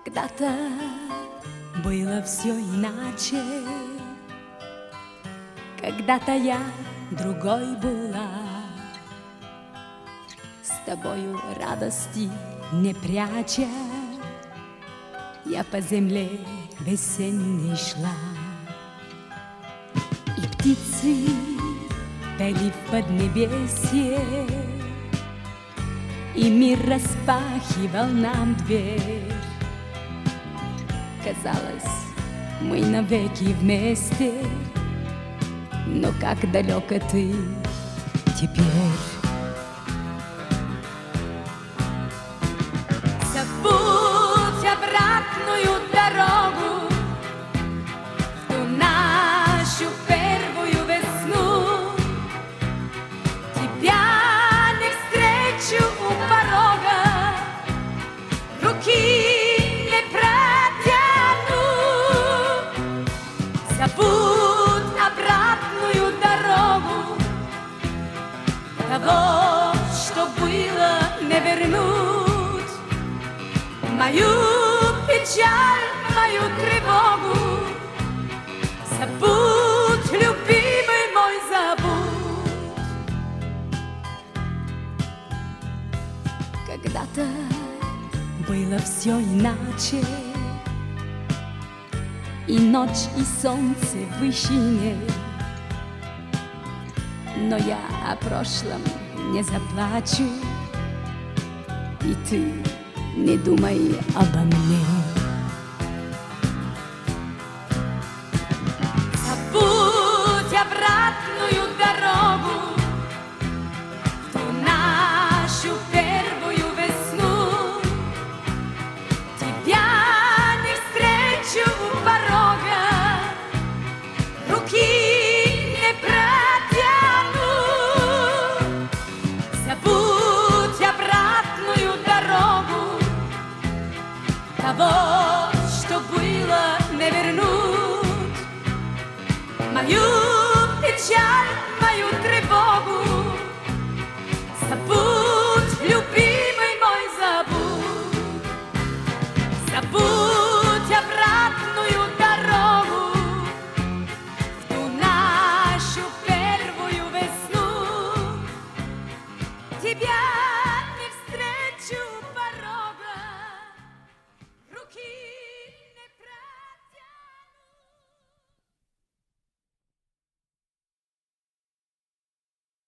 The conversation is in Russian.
Когда-то было все иначе, когда-то я другой была. С тобою радости не пряча, я по земле весенней шла. И птицы пели в поднебесье, и мир распахивал нам дверь. Казалось, мы навеки вместе, но как далеко ты теперь. Забудь обратную дорогу в ту нашу первую весну. Тебя не встречу у порога, руки забудь обратную дорогу, того, что было, не вернуть. Мою печаль, мою тревогу забудь, любимый мой, забудь. Когда-то было все иначе, и ночь, и солнце в вышине, но я о прошлом не заплачу, и ты не думай обо мне. Забудь обратную дорогу в ту нашу первую весну. Тебя не встречу у порога, руки не протяну. Забудь обратную дорогу, того, что было, не вернуть. Мою печаль, мою тревогу забудь, любимый мой, забудь. Забудь обратную дорогу в ту нашу первую весну. Тебя